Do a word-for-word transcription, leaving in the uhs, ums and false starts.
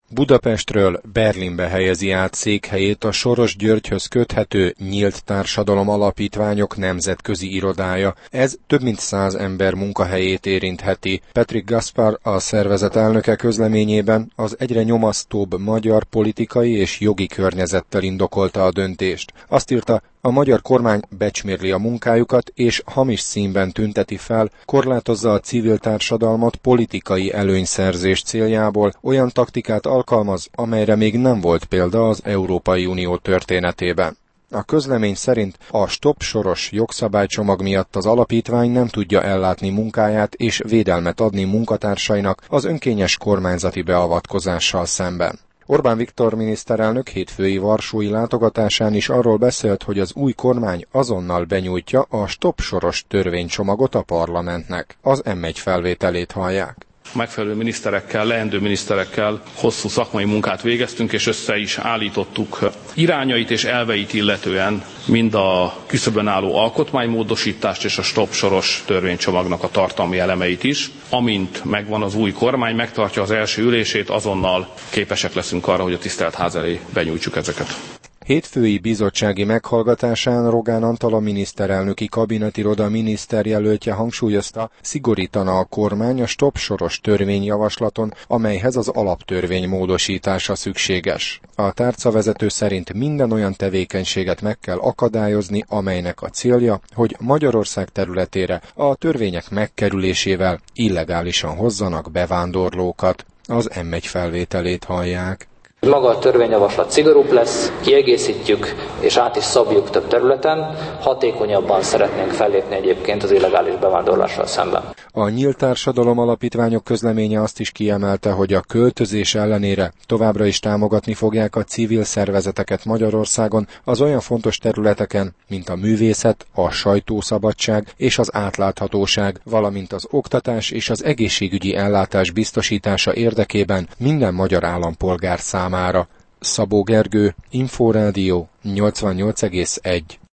Budapestről Berlinbe helyezi át székhelyét a Soros Györgyhöz köthető Nyílt Társadalom Alapítványok nemzetközi irodája. Ez több mint száz ember munkahelyét érintheti. Patrick Gaspar, a szervezet elnöke közleményében az egyre nyomasztóbb magyar politikai és jogi környezettel indokolta a döntést. Azt írta, a magyar kormány becsmérli a munkájukat és hamis színben tünteti fel, korlátozza a civil társadalmat politikai előnyszerzés céljából, olyan taktikát alkalmaz, amelyre még nem volt példa az Európai Unió történetében. A közlemény szerint a Stop Soros jogszabálycsomag miatt az alapítvány nem tudja ellátni munkáját és védelmet adni munkatársainak az önkényes kormányzati beavatkozással szemben. Orbán Viktor miniszterelnök hétfői varsói látogatásán is arról beszélt, hogy az új kormány azonnal benyújtja a Stop Soros törvénycsomagot a parlamentnek. Az em egy felvételét hallják. Megfelelő miniszterekkel, leendő miniszterekkel hosszú szakmai munkát végeztünk, és össze is állítottuk irányait és elveit illetően mind a küszöbön álló alkotmánymódosítást és a Stop Soros törvénycsomagnak a tartalmi elemeit is. Amint megvan az új kormány, megtartja az első ülését, azonnal képesek leszünk arra, hogy a tisztelt ház elé benyújtsuk ezeket. Hétfői bizottsági meghallgatásán Rogán Antal, a miniszterelnöki kabinetiroda miniszterjelöltje hangsúlyozta, szigorítana a kormány a Stop Soros törvényjavaslaton, amelyhez az alaptörvény módosítása szükséges. A tárcavezető szerint minden olyan tevékenységet meg kell akadályozni, amelynek a célja, hogy Magyarország területére a törvények megkerülésével illegálisan hozzanak bevándorlókat. Az em egy felvételét hallják. Maga a törvényjavaslat szigorúbb lesz, kiegészítjük és át is szabjuk több területen, hatékonyabban szeretnénk fellépni egyébként az illegális bevándorlással szemben. A Nyílt Társadalom Alapítványok közleménye azt is kiemelte, hogy a költözés ellenére továbbra is támogatni fogják a civil szervezeteket Magyarországon az olyan fontos területeken, mint a művészet, a sajtószabadság és az átláthatóság, valamint az oktatás és az egészségügyi ellátás biztosítása érdekében minden magyar állampolgár számára. Szabó Gergő, Inforádió nyolcvannyolc egész egy.